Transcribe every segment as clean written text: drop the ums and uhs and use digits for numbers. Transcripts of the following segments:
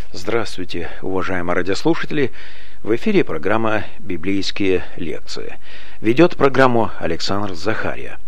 Здравствуйте, уважаемые радиослушатели! В эфире программа «Библейские лекции». Ведет программу Александр Захария.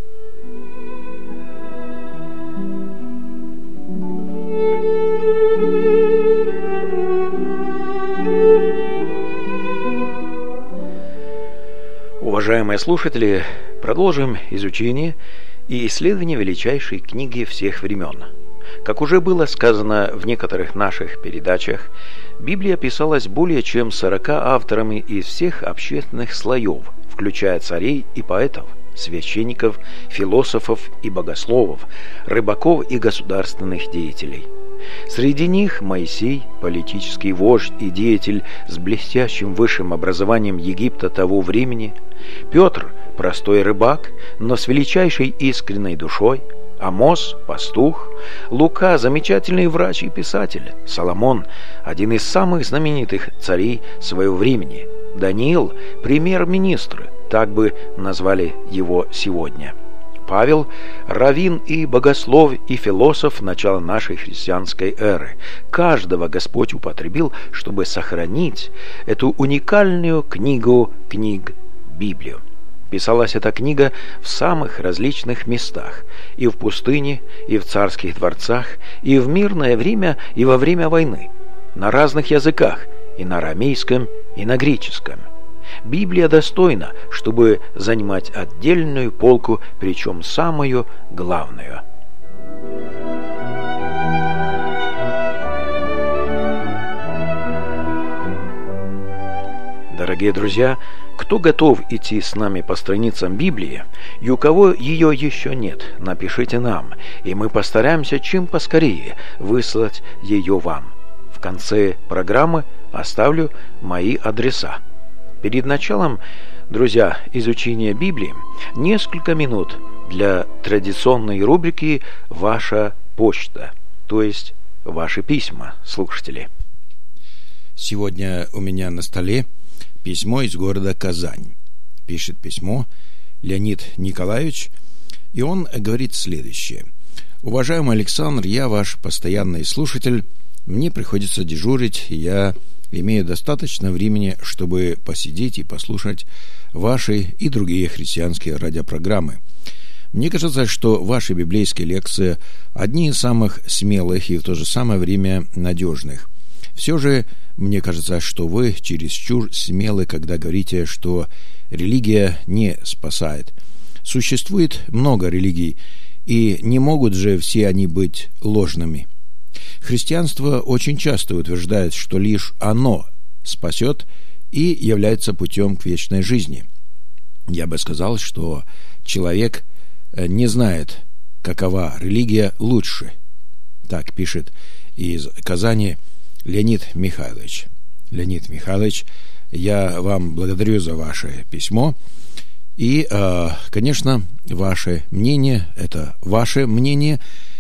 Уважаемые слушатели, продолжим изучение и исследование величайшей книги всех времен. Как уже было сказано в некоторых наших передачах, Библия писалась более чем 40 авторами из всех общественных слоев, включая царей и поэтов, священников, философов и богословов, рыбаков и государственных деятелей. Среди них Моисей, политический вождь и деятель с блестящим высшим образованием Египта того времени, Петр, простой рыбак, но с величайшей искренней душой, Амос – пастух, Лука – замечательный врач и писатель, Соломон – один из самых знаменитых царей своего времени, Даниил – премьер-министр, так бы назвали его сегодня, Павел – раввин и богослов и философ начала нашей христианской эры. Каждого Господь употребил, чтобы сохранить эту уникальную книгу книг Библию. Писалась эта книга в самых различных местах, и в пустыне, и в царских дворцах, и в мирное время, и во время войны, на разных языках, и на арамейском, и на греческом. Библия достойна, чтобы занимать отдельную полку, причем самую главную. Дорогие друзья, кто готов идти с нами по страницам Библии, и у кого ее еще нет, напишите нам, и мы постараемся чем поскорее выслать ее вам. В конце программы оставлю мои адреса. Перед началом, друзья, изучения Библии несколько минут для традиционной рубрики «Ваша почта», то есть ваши письма, слушатели. Сегодня у меня на столе письмо из города Казань. Пишет письмо Леонид Николаевич, и он говорит следующее. Уважаемый Александр, я ваш постоянный слушатель. Мне приходится дежурить, и я имею достаточно времени, чтобы посидеть и послушать ваши и другие христианские радиопрограммы. Мне кажется, что ваши библейские лекции одни из самых смелых и в то же самое время надежных. Все же мне кажется, что вы чересчур смелы, когда говорите, что религия не спасает. Существует много религий, и не могут же все они быть ложными. Христианство очень часто утверждает, что лишь оно спасет и является путем к вечной жизни. Я бы сказал, что человек не знает, какова религия лучше. Так пишет из Казани Леонид Михайлович. Леонид Михайлович, я вам благодарю за ваше письмо. И, конечно, ваше мнение – это ваше мнение.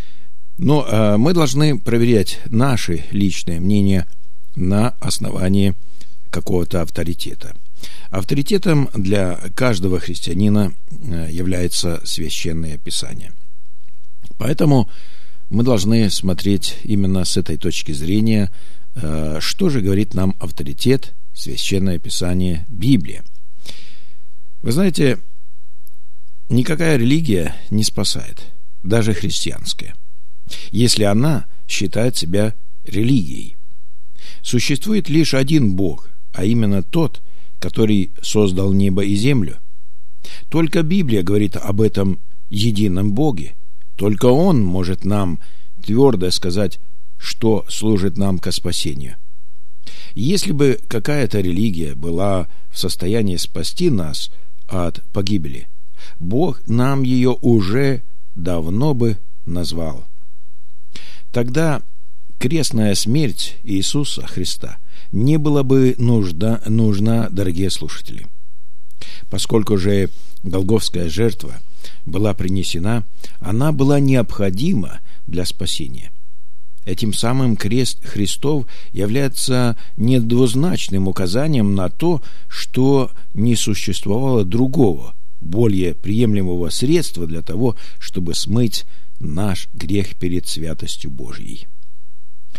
Но мы должны проверять наши личные мнения на основании какого-то авторитета. Авторитетом для каждого христианина является Священное Писание. Поэтому мы должны смотреть именно с этой точки зрения, что же говорит нам авторитет, Священное Писание, Библия. Вы знаете, никакая религия не спасает, даже христианская, если она считает себя религией. Существует лишь один Бог, а именно тот, который создал небо и землю. Только Библия говорит об этом едином Боге. Только Он может нам твердо сказать, что служит нам ко спасению. Если бы какая-то религия была в состоянии спасти нас от погибели, Бог нам ее уже давно бы назвал. Тогда крестная смерть Иисуса Христа не была бы нужна, дорогие слушатели. Поскольку же голгофская жертва была принесена, она была необходима для спасения. Этим самым крест Христов является недвузначным указанием на то, что не существовало другого, более приемлемого средства для того, чтобы смыть наш грех перед святостью Божьей.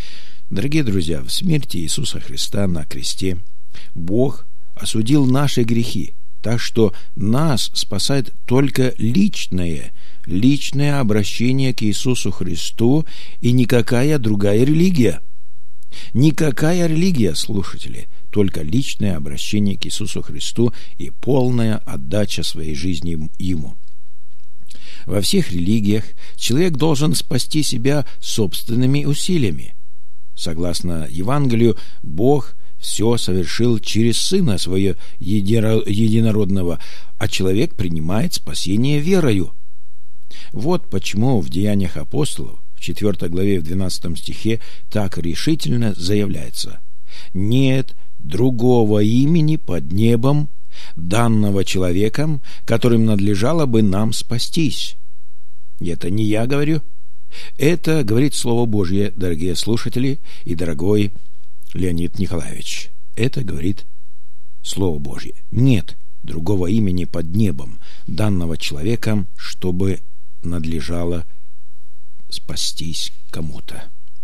Дорогие друзья, в смерти Иисуса Христа на кресте Бог осудил наши грехи, так что нас спасает только личное обращение к Иисусу Христу и никакая другая религия. Никакая религия, слушатели, только личное обращение к Иисусу Христу и полная отдача своей жизни Ему. Во всех религиях человек должен спасти себя собственными усилиями. Согласно Евангелию, Бог все совершил через Сына Своего Единородного, а человек принимает спасение верою. Вот почему в Деяниях апостолов, в 4 главе, в 12 стихе, так решительно заявляется: «Нет другого имени под небом, данного человеком, которым надлежало бы нам спастись». И это не я говорю, это говорит Слово Божье, дорогие слушатели и дорогой Леонид Николаевич. Это говорит Слово Божье. Нет другого имени под небом, данного человеком, чтобы надлежало спастись кому-то.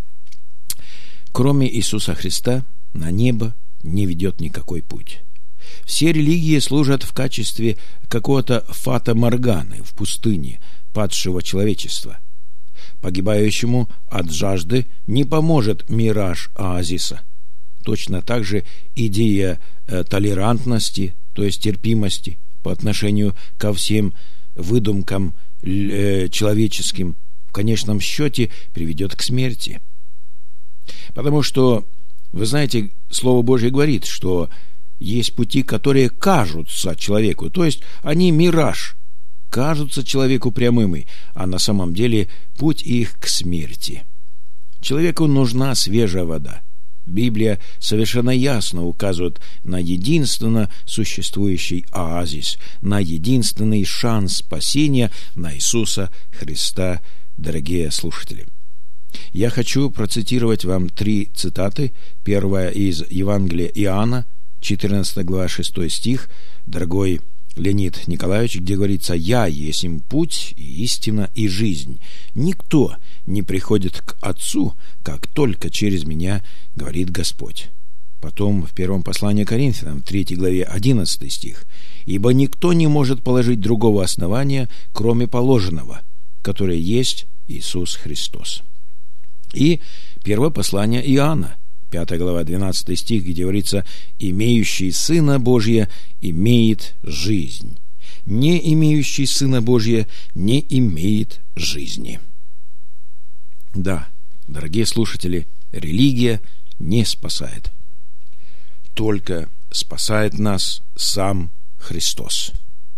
Кроме Иисуса Христа на небо не ведет никакой путь. Все религии служат в качестве какого-то фата-морганы в пустыне падшего человечества. Погибающему от жажды не поможет мираж оазиса. Точно так же идея толерантности, то есть терпимости по отношению ко всем выдумкам человеческим, в конечном счете приведет к смерти. Потому что, вы знаете, Слово Божье говорит, что есть пути, которые кажутся человеку, то есть они мираж, кажутся человеку прямыми, а на самом деле путь их к смерти. Человеку нужна свежая вода. Библия совершенно ясно указывает на единственно существующий оазис, на единственный шанс спасения, на Иисуса Христа, дорогие слушатели. Я хочу процитировать вам 3 цитаты. Первая из Евангелия Иоанна, 14 глава, 6 стих, дорогой Леонид Николаевич, где говорится: «Я есть им путь, и истина, и жизнь. Никто не приходит к Отцу, как только через меня, говорит Господь». Потом в первом послании к Коринфянам, 3 главе, 11 стих: «Ибо никто не может положить другого основания, кроме положенного, которое есть Иисус Христос». И первое послание Иоанна, 5 глава, 12 стих, где говорится: «Имеющий Сына Божия имеет жизнь. Не имеющий Сына Божия не имеет жизни». Да, дорогие слушатели, религия не спасает. Только спасает нас сам Христос.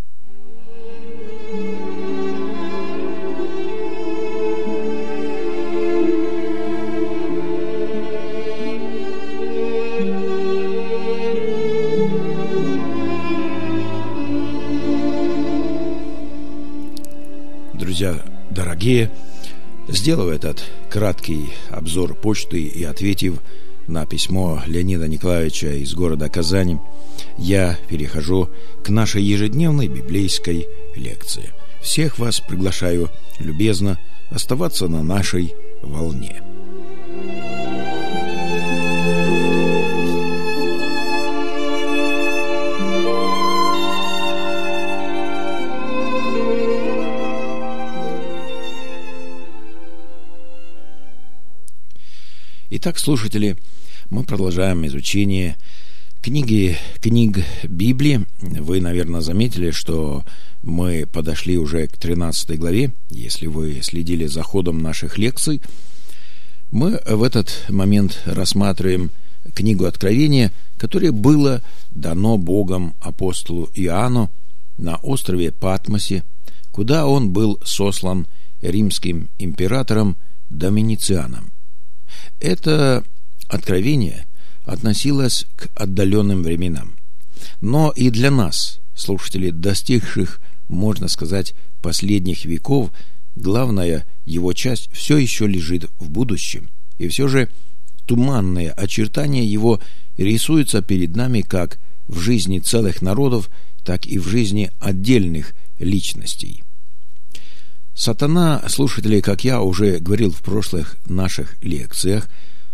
Друзья дорогие, сделав этот краткий обзор почты и ответив на письмо Леонида Николаевича из города Казани, я перехожу к нашей ежедневной библейской лекции. Всех вас приглашаю любезно оставаться на нашей волне. Итак, слушатели, мы продолжаем изучение книг Библии. Вы, наверное, заметили, что мы подошли уже к 13 главе. Если вы следили за ходом наших лекций, мы в этот момент рассматриваем книгу Откровения, которое было дано Богом апостолу Иоанну на острове Патмосе, куда он был сослан римским императором Домицианом. Это откровение относилось к отдаленным временам. Но и для нас, слушателей, достигших, можно сказать, последних веков, главная его часть все еще лежит в будущем. И все же туманные очертания его рисуются перед нами как в жизни целых народов, так и в жизни отдельных личностей. Сатана, слушатели, как я уже говорил в прошлых наших лекциях,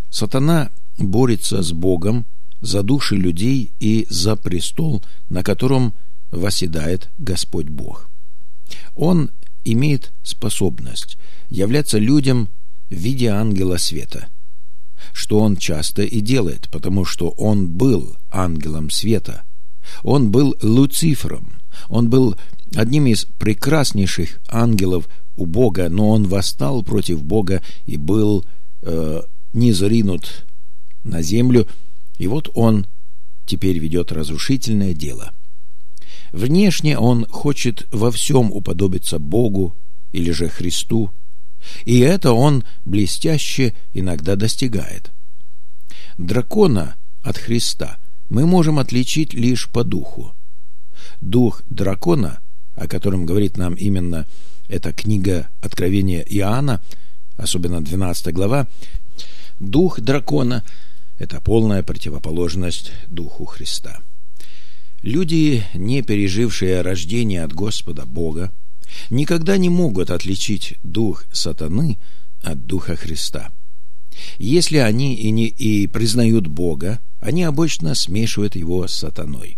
Сатана борется с Богом за души людей и за престол, на котором восседает Господь Бог. Он имеет способность являться людям в виде ангела света, что он часто и делает, потому что он был ангелом света. Он был Люцифером, он был одним из прекраснейших ангелов у Бога, но он восстал против Бога и был низвергнут на землю, и вот он теперь ведет разрушительное дело. Внешне он хочет во всем уподобиться Богу или же Христу, и это он блестяще иногда достигает. Дракона от Христа мы можем отличить лишь по духу. Дух дракона, о котором говорит нам именно эта книга Откровения Иоанна, особенно 12 глава, дух дракона – это полная противоположность духу Христа. Люди, не пережившие рождение от Господа Бога, никогда не могут отличить дух сатаны от духа Христа. Если они и признают Бога, они обычно смешивают его с сатаной.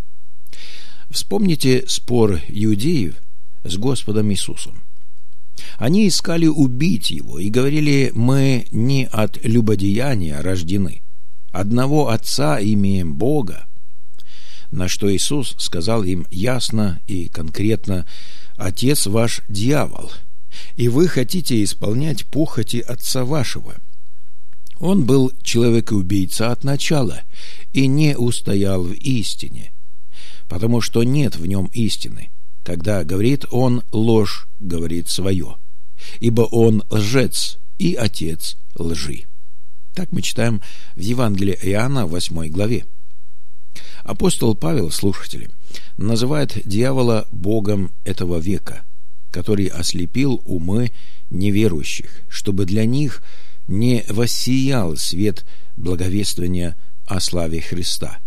Вспомните спор иудеев с Господом Иисусом. Они искали убить его и говорили: «Мы не от любодеяния рождены, одного Отца имеем Бога». На что Иисус сказал им ясно и конкретно: «Отец ваш дьявол, и вы хотите исполнять похоти отца вашего». Он был человекоубийца от начала и не устоял в истине, потому что нет в нем истины. Когда говорит он ложь, говорит свое, ибо он лжец и отец лжи. Так мы читаем в Евангелии Иоанна, 8 главе. Апостол Павел, слушатели, называет дьявола богом этого века, который ослепил умы неверующих, чтобы для них не воссиял свет благовествования о славе Христа.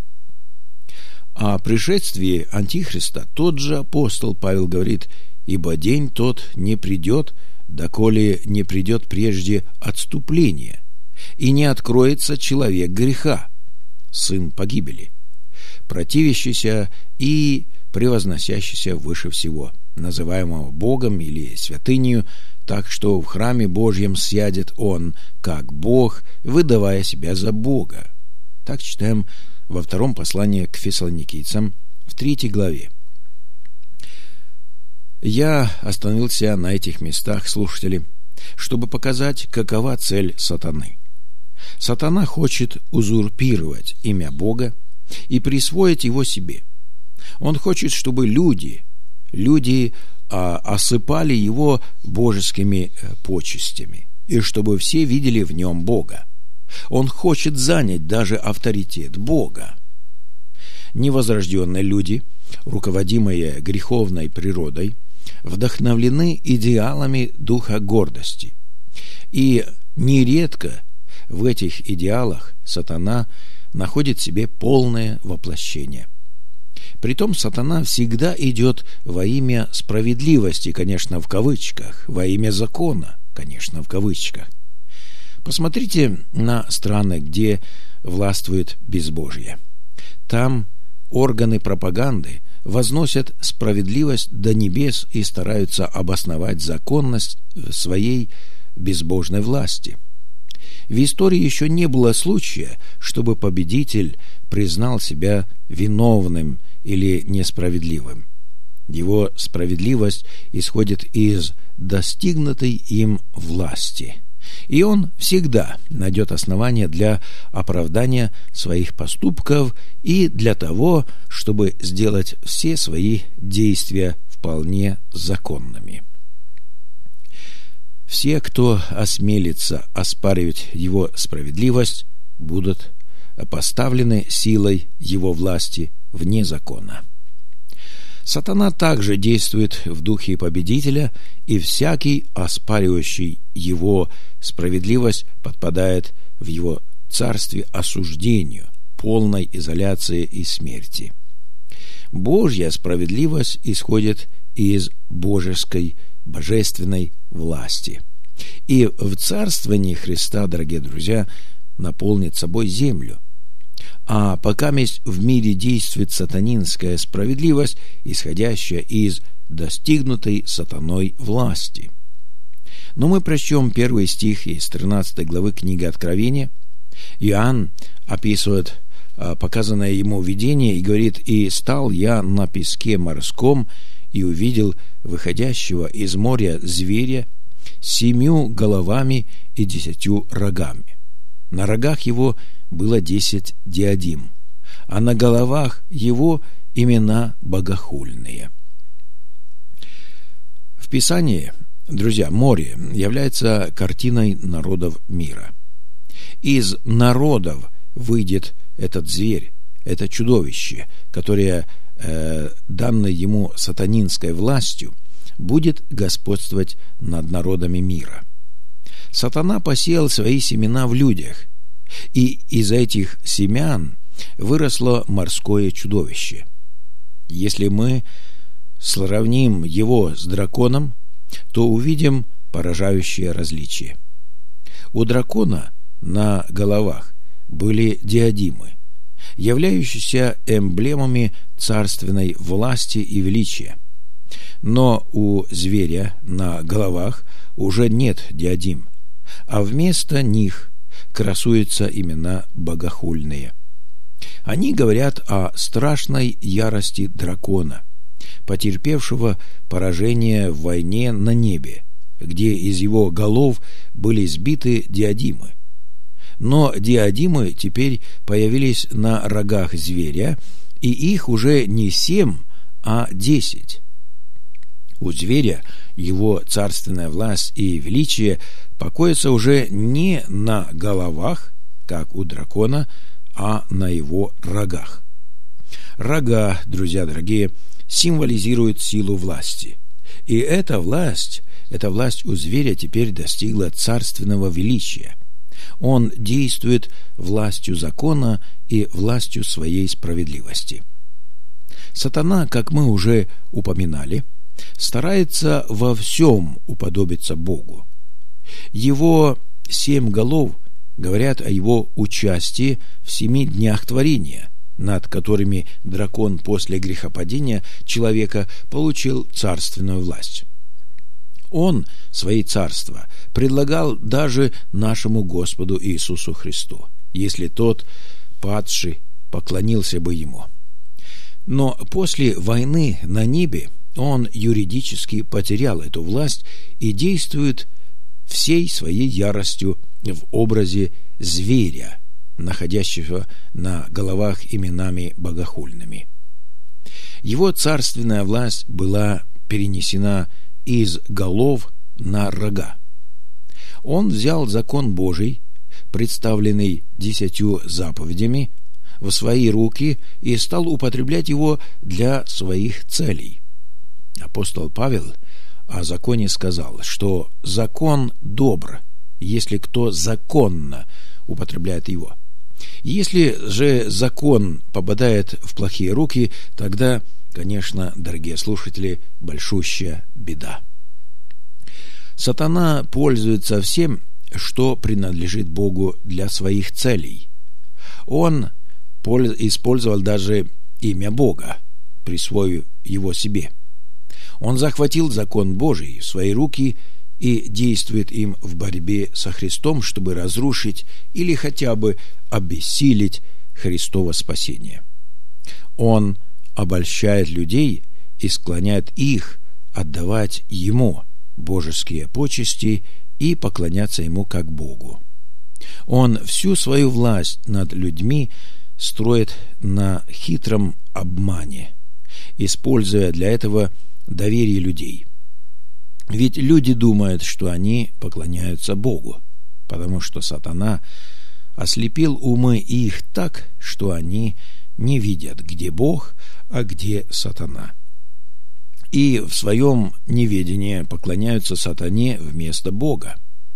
О пришествии Антихриста тот же апостол Павел говорит: «Ибо день тот не придет, доколе не придет прежде отступление, и не откроется человек греха, сын погибели, противящийся и превозносящийся выше всего, называемого Богом или святынею, так что в храме Божьем сядет он, как Бог, выдавая себя за Бога». Так читаем во втором послании к Фессалоникийцам, в 3 главе. Я остановился на этих местах, слушатели, чтобы показать, какова цель сатаны. Сатана хочет узурпировать имя Бога и присвоить его себе. Он хочет, чтобы люди осыпали его божескими почестями, и чтобы все видели в нем Бога. Он хочет занять даже авторитет Бога. Невозрожденные люди, руководимые греховной природой, вдохновлены идеалами духа гордости. И нередко в этих идеалах сатана находит себе полное воплощение. Притом сатана всегда идет во имя справедливости, конечно, в кавычках, во имя закона, конечно, в кавычках. Посмотрите на страны, где властвует безбожие. Там органы пропаганды возносят справедливость до небес и стараются обосновать законность своей безбожной власти. В истории еще не было случая, чтобы победитель признал себя виновным или несправедливым. Его справедливость исходит из достигнутой им власти, и он всегда найдет основания для оправдания своих поступков и для того, чтобы сделать все свои действия вполне законными. Все, кто осмелится оспаривать его справедливость, будут поставлены силой его власти вне закона. Сатана также действует в духе победителя, и всякий, оспаривающий его справедливость, подпадает в его царстве осуждению, полной изоляции и смерти. Божья справедливость исходит из божественной власти. И в царствовании Христа, дорогие друзья, наполнит собой землю. А пока в мире действует сатанинская справедливость, исходящая из достигнутой сатаной власти. Но мы прочтем первый стих из 13 главы книги Откровения. Иоанн описывает показанное ему видение и говорит: «И стал я на песке морском, и увидел выходящего из моря зверя с 7 головами и 10 рогами. На рогах его было 10 диадим, а на головах его имена богохульные». В Писании, друзья, море является картиной народов мира. Из народов выйдет этот зверь, это чудовище, которое, данное ему сатанинской властью, будет господствовать над народами мира. Сатана посеял свои семена в людях, и из этих семян выросло морское чудовище. Если мы сравним его с драконом, то увидим поражающее различие. У дракона на головах были диадимы, являющиеся эмблемами царственной власти и величия. Но у зверя на головах уже нет диадим, а вместо них красуются имена богохульные. Они говорят о страшной ярости дракона, потерпевшего поражение в войне на небе, где из его голов были сбиты диадимы. Но диадимы теперь появились на рогах зверя, и их уже не 7, а 10. У зверя его царственная власть и величие покоятся уже не на головах, как у дракона, а на его рогах. Рога, друзья дорогие, символизируют силу власти. И эта власть у зверя теперь достигла царственного величия. Он действует властью закона и властью своей справедливости. Сатана, как мы уже упоминали, старается во всем уподобиться Богу. Его 7 голов говорят о его участии в 7 днях творения, над которыми дракон после грехопадения человека получил царственную власть. Он свои царства предлагал даже нашему Господу Иисусу Христу, если тот, падший, поклонился бы ему. Но после войны на небе он юридически потерял эту власть и действует всей своей яростью в образе зверя, находящего на головах именами богохульными. Его царственная власть была перенесена из голов на рога. Он взял закон Божий, представленный 10 заповедями, в свои руки и стал употреблять его для своих целей. Апостол Павел о законе сказал, что закон добр, если кто законно употребляет его. Если же закон попадает в плохие руки, тогда, конечно, дорогие слушатели, большущая беда. Сатана пользуется всем, что принадлежит Богу для своих целей. Он использовал даже имя Бога, присвоив его себе. Он захватил закон Божий в свои руки и действует им в борьбе со Христом, чтобы разрушить или хотя бы обессилить Христово спасение. Он обольщает людей и склоняет их отдавать Ему божеские почести и поклоняться Ему как Богу. Он всю свою власть над людьми строит на хитром обмане, используя для этого доверие людей. Ведь люди думают, что они поклоняются Богу, потому что сатана ослепил умы их так, что они не видят, где Бог, а где сатана. И в своем неведении поклоняются сатане вместо Бога.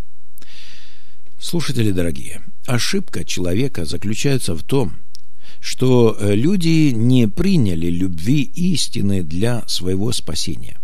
Слушатели дорогие, ошибка человека заключается в том, что люди не приняли любви истины для своего спасения.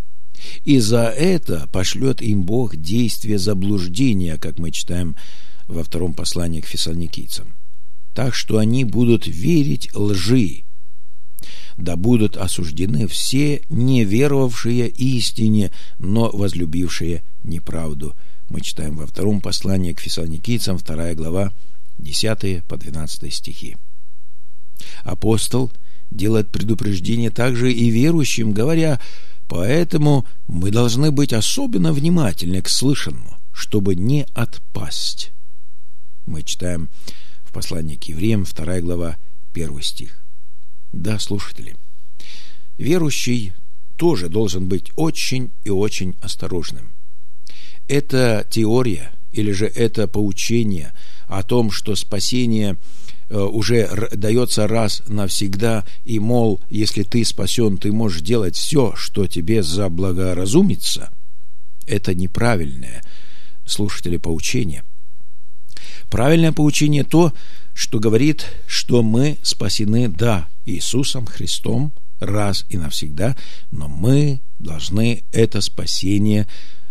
И за это пошлет им Бог действие заблуждения, как мы читаем во втором послании к фессалоникийцам. Так что они будут верить лжи. Да будут осуждены все не веровавшие истине, но возлюбившие неправду. Мы читаем во втором послании к фессалоникийцам, 2 глава, 10 по 12 стихи. Апостол делает предупреждение также и верующим, говоря: «Поэтому мы должны быть особенно внимательны к слышанному, чтобы не отпасть». Мы читаем в послании к евреям, 2 глава, 1 стих. Да, слушатели, верующий тоже должен быть очень и очень осторожным. Это теория или же это поучение о том, что спасение уже дается раз навсегда, и, мол, если ты спасен, ты можешь делать все, что тебе заблагоразумится, это неправильное, слушатели, поучение. Правильное поучение то, что говорит, что мы спасены, да, Иисусом Христом раз и навсегда, но мы должны это спасение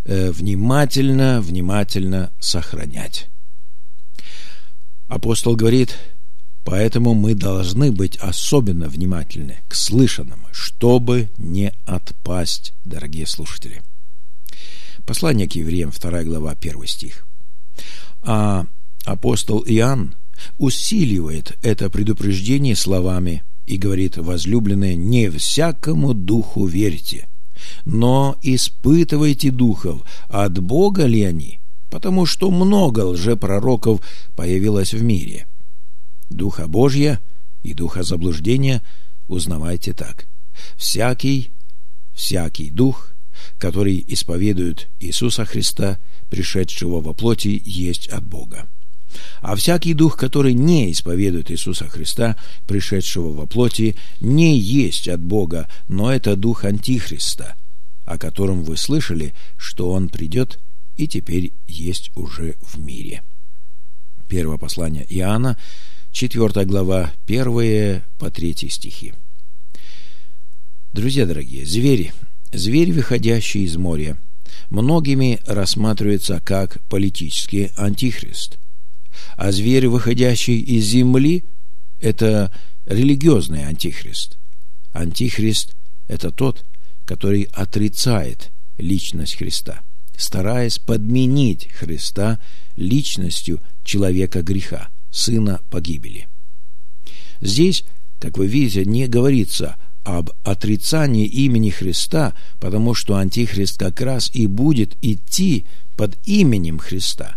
внимательно сохранять. Апостол говорит: поэтому мы должны быть особенно внимательны к слышанному, чтобы не отпасть, дорогие слушатели. Послание к евреям, 2 глава, 1 стих. А апостол Иоанн усиливает это предупреждение словами и говорит: возлюбленные, не всякому духу верьте, но испытывайте духов, от Бога ли они, потому что много лжепророков появилось в мире. Духа Божья и духа заблуждения узнавайте так: всякий дух, который исповедует Иисуса Христа, пришедшего во плоти, есть от Бога. А всякий дух, который не исповедует Иисуса Христа, пришедшего во плоти, не есть от Бога, но это дух Антихриста, о котором вы слышали, что он придет и теперь есть уже в мире. Первое послание Иоанна, 4 глава, 1 по 3 стихи. Друзья дорогие, зверь, выходящий из моря, многими рассматривается как политический антихрист. А зверь, выходящий из земли, это религиозный антихрист. Антихрист – это тот, который отрицает личность Христа, стараясь подменить Христа личностью человека греха, сына погибели. Здесь, как вы видите, не говорится об отрицании имени Христа, потому что антихрист как раз и будет идти под именем Христа,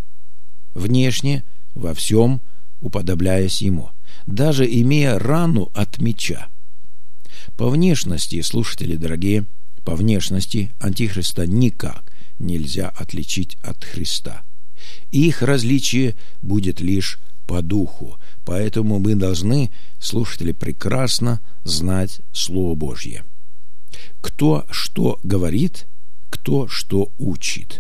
внешне во всем уподобляясь ему, даже имея рану от меча. По внешности, слушатели дорогие, по внешности антихриста никак нельзя отличить от Христа. Их различие будет лишь по духу, поэтому мы должны, слушатели, прекрасно знать Слово Божье. Кто что говорит, кто что учит.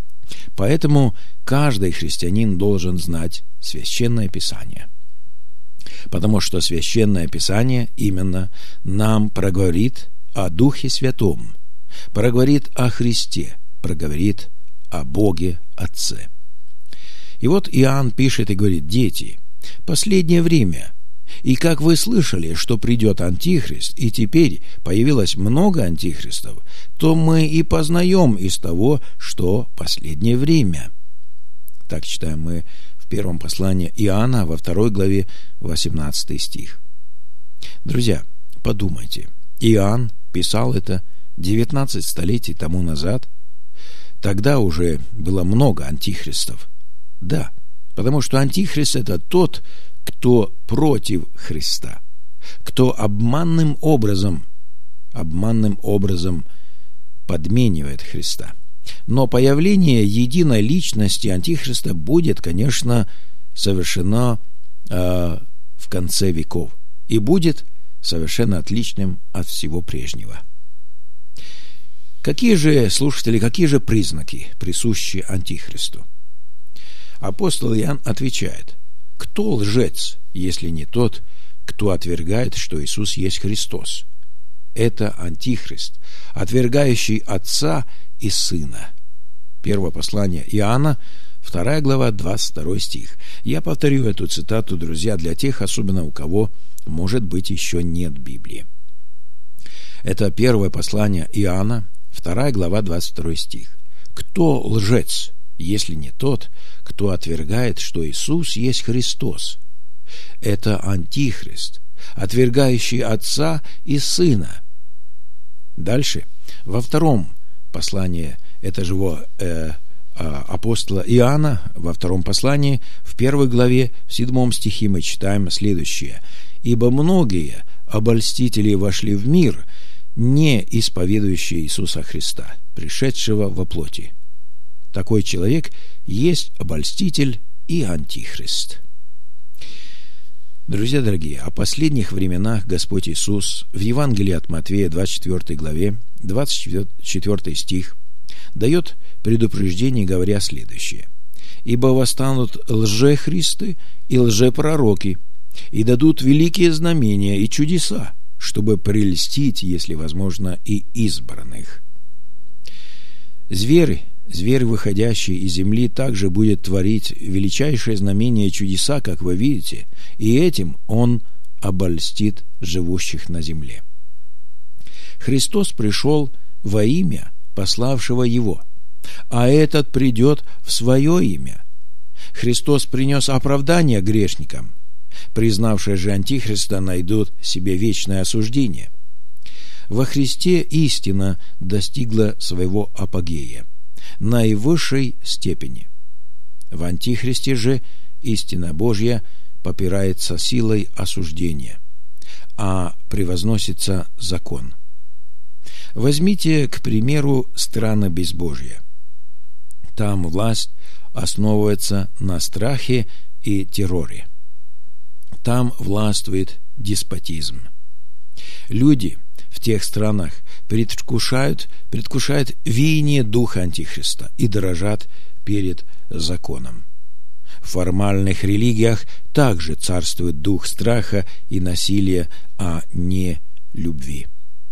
Поэтому каждый христианин должен знать Священное Писание. Потому что Священное Писание именно нам проговорит о Духе Святом, проговорит о Христе, проговорит о Боге Отце. И вот Иоанн пишет и говорит: дети, последнее время, и как вы слышали, что придет Антихрист, и теперь появилось много антихристов, то мы и познаем из того, что последнее время. Так читаем мы в первом послании Иоанна, во 2 главе, 18 стих. Друзья, подумайте, Иоанн писал это 19 столетий тому назад. Тогда уже было много антихристов. Да, потому что антихрист – это тот, кто против Христа, кто обманным образом подменивает Христа. Но появление единой личности антихриста будет, конечно, совершено в конце веков и будет совершенно отличным от всего прежнего. Какие же признаки присущи антихристу? Апостол Иоанн отвечает: кто лжец, если не тот, кто отвергает, что Иисус есть Христос? Это антихрист, отвергающий Отца и Сына. Первое послание Иоанна, 2 глава, 22 стих. Я повторю эту цитату, друзья, для тех, особенно у кого, может быть, еще нет Библии. Это первое послание Иоанна, 2 глава, 22 стих. «Кто лжец, если не тот, кто отвергает, что Иисус есть Христос? Это Антихрист, отвергающий Отца и Сына». Дальше, во втором послании этого же апостола Иоанна, во втором послании, в 1 главе, в 7 стихе мы читаем следующее. «Ибо многие обольстители вошли в мир, не исповедующие Иисуса Христа, пришедшего во плоти». Такой человек есть обольститель и антихрист. Друзья дорогие, о последних временах Господь Иисус в Евангелии от Матфея, 24 главе, 24 стих, дает предупреждение, говоря следующее. «Ибо восстанут лжехристы и лжепророки, и дадут великие знамения и чудеса, чтобы прельстить, если возможно, и избранных». Зверь, выходящий из земли, также будет творить величайшие знамения и чудеса, как вы видите, и этим он обольстит живущих на земле. Христос пришел во имя пославшего его, а этот придет в свое имя. Христос принес оправдание грешникам, признавшие же Антихриста найдут себе вечное осуждение. Во Христе истина достигла своего апогея, наивысшей степени. В Антихристе же истина Божья попирается силой осуждения, а превозносится закон. Возьмите, к примеру, страны безбожия. Там власть основывается на страхе и терроре. Там властвует деспотизм. Люди в тех странах предвкушают веяние духа Антихриста и дрожат перед законом. В формальных религиях также царствует дух страха и насилия, а не любви.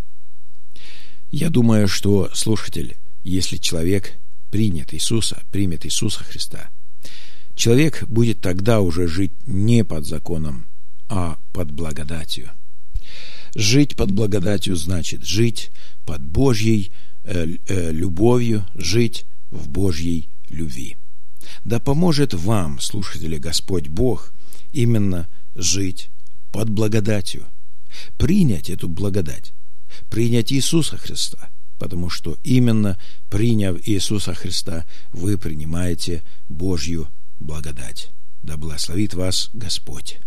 Я думаю, что, слушатель, если человек примет Иисуса Христа, человек будет тогда уже жить не под законом, а под благодатью. Жить под благодатью значит жить под Божьей любовью, жить в Божьей любви. Да поможет вам, слушатели, Господь Бог, именно жить под благодатью, принять эту благодать, принять Иисуса Христа, потому что именно приняв Иисуса Христа, вы принимаете Божью благодать. Да благословит вас Господь.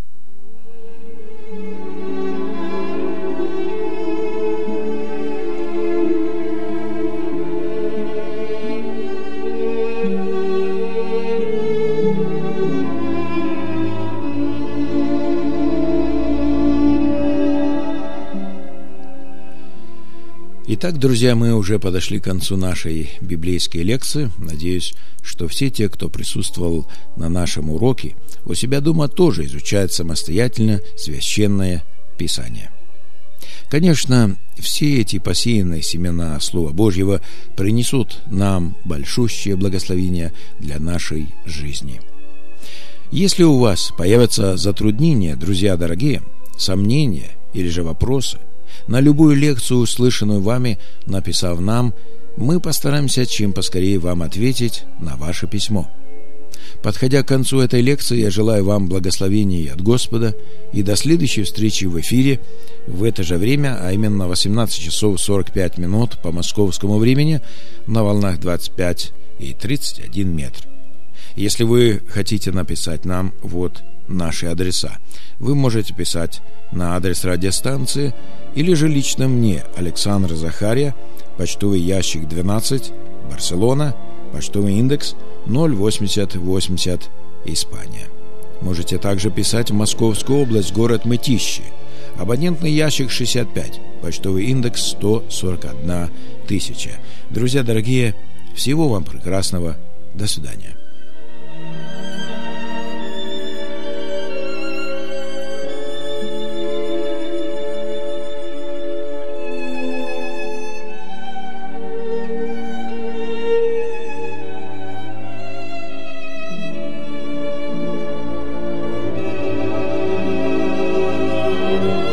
Итак, друзья, мы уже подошли к концу нашей библейской лекции. Надеюсь, что все те, кто присутствовал на нашем уроке, у себя дома тоже изучают самостоятельно Священное Писание. Конечно, все эти посеянные семена Слова Божьего принесут нам большущее благословение для нашей жизни. Если у вас появятся затруднения, друзья дорогие, сомнения или же вопросы, на любую лекцию, услышанную вами, написав нам, мы постараемся чем поскорее вам ответить на ваше письмо. Подходя к концу этой лекции, я желаю вам благословений от Господа и до следующей встречи в эфире в это же время, а именно 18 часов 45 минут по московскому времени на волнах 25 и 31 метр. Если вы хотите написать нам, вот наши адреса. Вы можете писать на адрес радиостанции или же лично мне, Александр Захария, почтовый ящик 12, Барселона, почтовый индекс 08080, Испания. Можете также писать в Московскую область, город Мытищи, абонентный ящик 65, почтовый индекс 141 тысяча. Друзья дорогие, всего вам прекрасного. До свидания. Thank you.